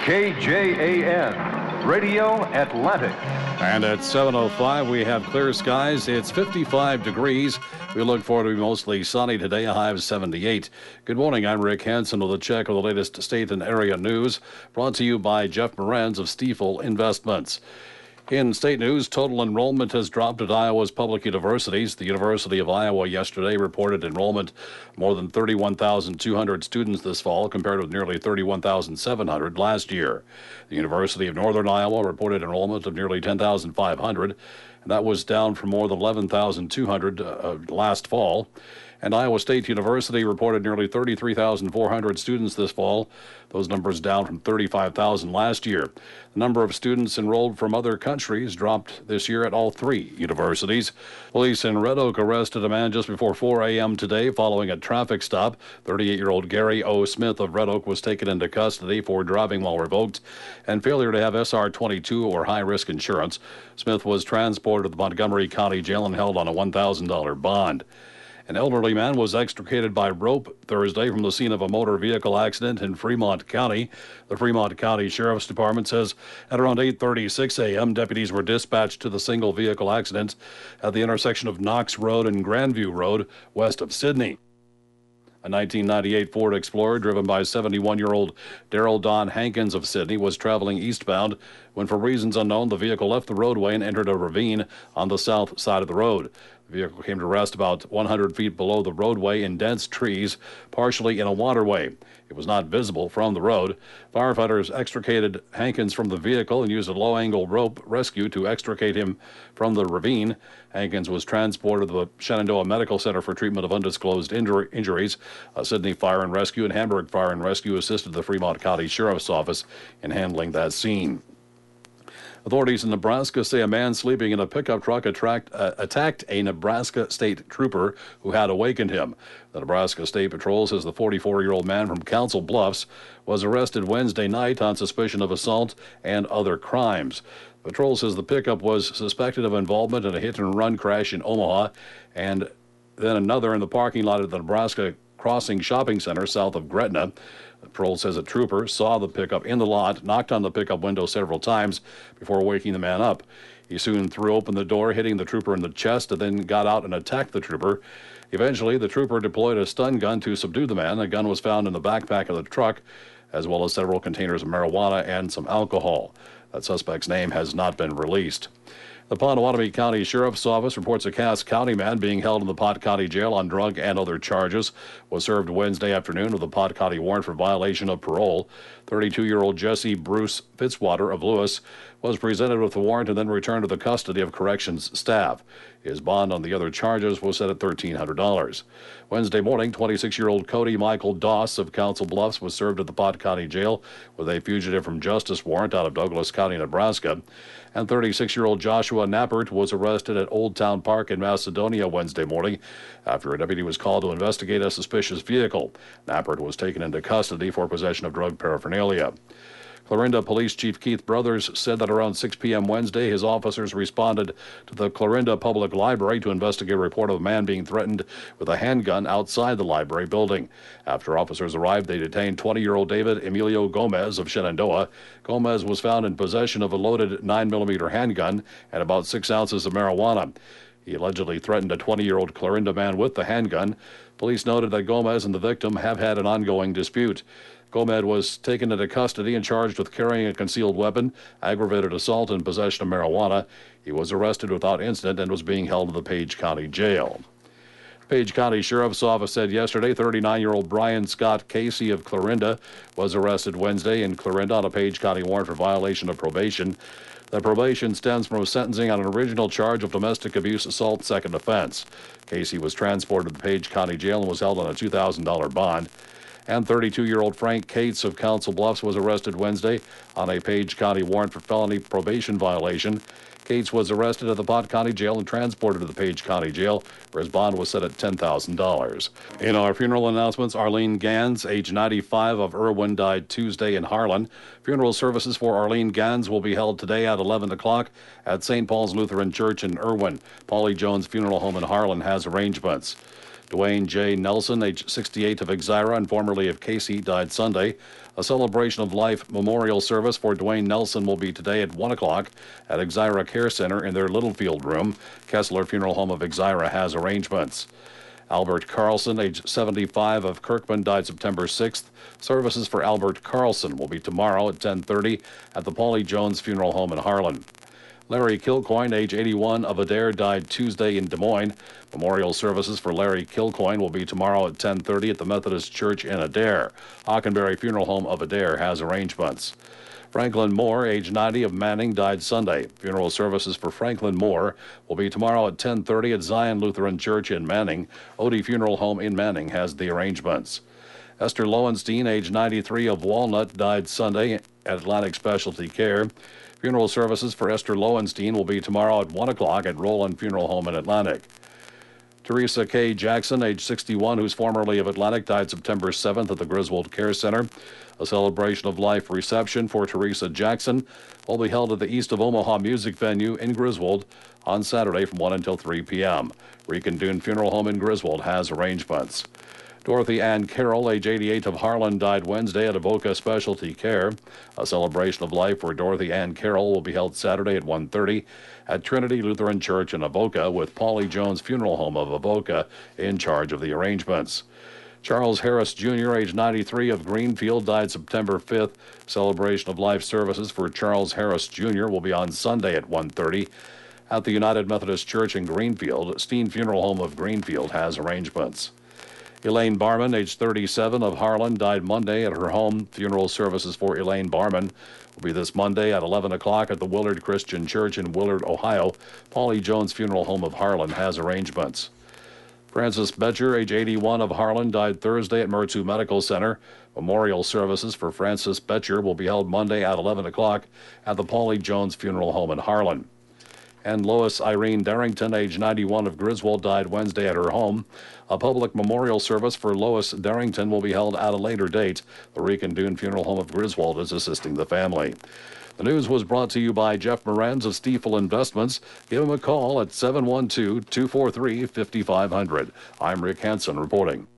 KJAN, Radio Atlantic. And at 7:05, we have clear skies. It's 55 degrees. We look forward to be mostly sunny today, a high of 78. Good morning, I'm Rick Hansen with a check of the latest state and area news, brought to you by Jeff Moranz of Stiefel Investments. In state news, total enrollment has dropped at Iowa's public universities. The University of Iowa yesterday reported enrollment more than 31,200 students this fall, compared with nearly 31,700 last year. The University of Northern Iowa reported enrollment of nearly 10,500, and that was down from more than 11,200 last fall. And Iowa State University reported nearly 33,400 students this fall. Those numbers down from 35,000 last year. The number of students enrolled from other countries dropped this year at all three universities. Police in Red Oak arrested a man just before 4 a.m. today following a traffic stop. 38-year-old Gary O. Smith of Red Oak was taken into custody for driving while revoked and failure to have SR-22 or high-risk insurance. Smith was transported to the Montgomery County Jail and held on a $1,000 bond. An elderly man was extricated by rope Thursday from the scene of a motor vehicle accident in Fremont County. The Fremont County Sheriff's Department says at around 8:36 a.m., deputies were dispatched to the single vehicle accident at the intersection of Knox Road and Grandview Road, west of Sidney. A 1998 Ford Explorer driven by 71-year-old Darrell Don Hankins of Sidney was traveling eastbound when, for reasons unknown, the vehicle left the roadway and entered a ravine on the south side of the road. The vehicle came to rest about 100 feet below the roadway in dense trees, partially in a waterway. It was not visible from the road. Firefighters extricated Hankins from the vehicle and used a low-angle rope rescue to extricate him from the ravine. Hankins was transported to the Shenandoah Medical Center for treatment of undisclosed injuries. Sidney Fire and Rescue and Hamburg Fire and Rescue assisted the Fremont County Sheriff's Office in handling that scene. Authorities in Nebraska say a man sleeping in a pickup truck attacked a Nebraska state trooper who had awakened him. The Nebraska State Patrol says the 44-year-old man from Council Bluffs was arrested Wednesday night on suspicion of assault and other crimes. The patrol says the pickup was suspected of involvement in a hit-and-run crash in Omaha and then another in the parking lot of the Nebraska Crossing Shopping Center south of Gretna. The patrol says a trooper saw the pickup in the lot, knocked on the pickup window several times before waking the man up. He soon threw open the door, hitting the trooper in the chest, and then got out and attacked the trooper. Eventually, the trooper deployed a stun gun to subdue the man. A gun was found in the backpack of the truck, as well as several containers of marijuana and some alcohol. That suspect's name has not been released. The Potawatomi County Sheriff's Office reports a Cass County man being held in the Pot County Jail on drug and other charges was served Wednesday afternoon with a Pot County warrant for violation of parole. 32-year-old Jesse Bruce Fitzwater of Lewis was presented with the warrant and then returned to the custody of corrections staff. His bond on the other charges was set at $1,300. Wednesday morning, 26-year-old Cody Michael Doss of Council Bluffs was served at the Pot County Jail with a fugitive from justice warrant out of Douglas County, Nebraska. And 36-year-old Joshua Knappert was arrested at Old Town Park in Macedonia Wednesday morning after a deputy was called to investigate a suspicious vehicle. Knappert was taken into custody for possession of drug paraphernalia. Clarinda Police Chief Keith Brothers said that around 6 p.m. Wednesday, his officers responded to the Clarinda Public Library to investigate a report of a man being threatened with a handgun outside the library building. After officers arrived, they detained 20-year-old David Emilio Gomez of Shenandoah. Gomez was found in possession of a loaded 9mm handgun and about 6 ounces of marijuana. He allegedly threatened a 20-year-old Clarinda man with the handgun. Police noted that Gomez and the victim have had an ongoing dispute. Gomez was taken into custody and charged with carrying a concealed weapon, aggravated assault, and possession of marijuana. He was arrested without incident and was being held in the Page County Jail. Page County Sheriff's Office said yesterday 39-year-old Brian Scott Casey of Clarinda was arrested Wednesday in Clarinda on a Page County warrant for violation of probation. The probation stems from a sentencing on an original charge of domestic abuse assault second offense. Casey was transported to the Page County Jail and was held on a $2,000 bond. And 32-year-old Frank Cates of Council Bluffs was arrested Wednesday on a Page County warrant for felony probation violation. Cates was arrested at the Pot County Jail and transported to the Page County Jail, where his bond was set at $10,000. In our funeral announcements, Arlene Gans, age 95, of Irwin, died Tuesday in Harlan. Funeral services for Arlene Gans will be held today at 11 o'clock at St. Paul's Lutheran Church in Irwin. Paulie Jones Funeral Home in Harlan has arrangements. Dwayne J. Nelson, age 68, of Exira and formerly of Casey, died Sunday. A celebration of life memorial service for Dwayne Nelson will be today at 1 o'clock at Exira Care Center in their Littlefield room. Kessler Funeral Home of Exira has arrangements. Albert Carlson, age 75, of Kirkman, died September 6th. Services for Albert Carlson will be tomorrow at 10:30 at the Paulie Jones Funeral Home in Harlan. Larry Kilcoyne, age 81, of Adair, died Tuesday in Des Moines. Memorial services for Larry Kilcoyne will be tomorrow at 10:30 at the Methodist Church in Adair. Hockenberry Funeral Home of Adair has arrangements. Franklin Moore, age 90, of Manning, died Sunday. Funeral services for Franklin Moore will be tomorrow at 10:30 at Zion Lutheran Church in Manning. Odie Funeral Home in Manning has the arrangements. Esther Lowenstein, age 93, of Walnut, died Sunday at Atlantic Specialty Care. Funeral services for Esther Lowenstein will be tomorrow at 1 o'clock at Roland Funeral Home in Atlantic. Teresa K. Jackson, age 61, who's formerly of Atlantic, died September 7th at the Griswold Care Center. A celebration of life reception for Teresa Jackson will be held at the East of Omaha Music Venue in Griswold on Saturday from 1 until 3 p.m. Rican Dune Funeral Home in Griswold has arrangements. Dorothy Ann Carroll, age 88, of Harlan, died Wednesday at Avoca Specialty Care. A celebration of life for Dorothy Ann Carroll will be held Saturday at 1:30 at Trinity Lutheran Church in Avoca, with Paulie Jones Funeral Home of Avoca in charge of the arrangements. Charles Harris Jr., age 93, of Greenfield, died September 5th. Celebration of life services for Charles Harris Jr. will be on Sunday at 1:30 at the United Methodist Church in Greenfield. Steen Funeral Home of Greenfield has arrangements. Elaine Barman, age 37, of Harlan, died Monday at her home. Funeral services for Elaine Barman will be this Monday at 11 o'clock at the Willard Christian Church in Willard, Ohio. Paulie Jones Funeral Home of Harlan has arrangements. Francis Betcher, age 81, of Harlan, died Thursday at Mertzu Medical Center. Memorial services for Francis Betcher will be held Monday at 11 o'clock at the Paulie Jones Funeral Home in Harlan. And Lois Irene Darrington, age 91, of Griswold, died Wednesday at her home. A public memorial service for Lois Darrington will be held at a later date. The Rican Dune Funeral Home of Griswold is assisting the family. The news was brought to you by Jeff Moranz of Stiefel Investments. Give him a call at 712-243-5500. I'm Rick Hansen reporting.